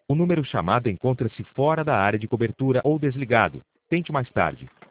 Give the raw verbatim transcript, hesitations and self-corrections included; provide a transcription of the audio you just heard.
O número chamado encontra-se fora da área de cobertura ou desligado. Tente mais tarde.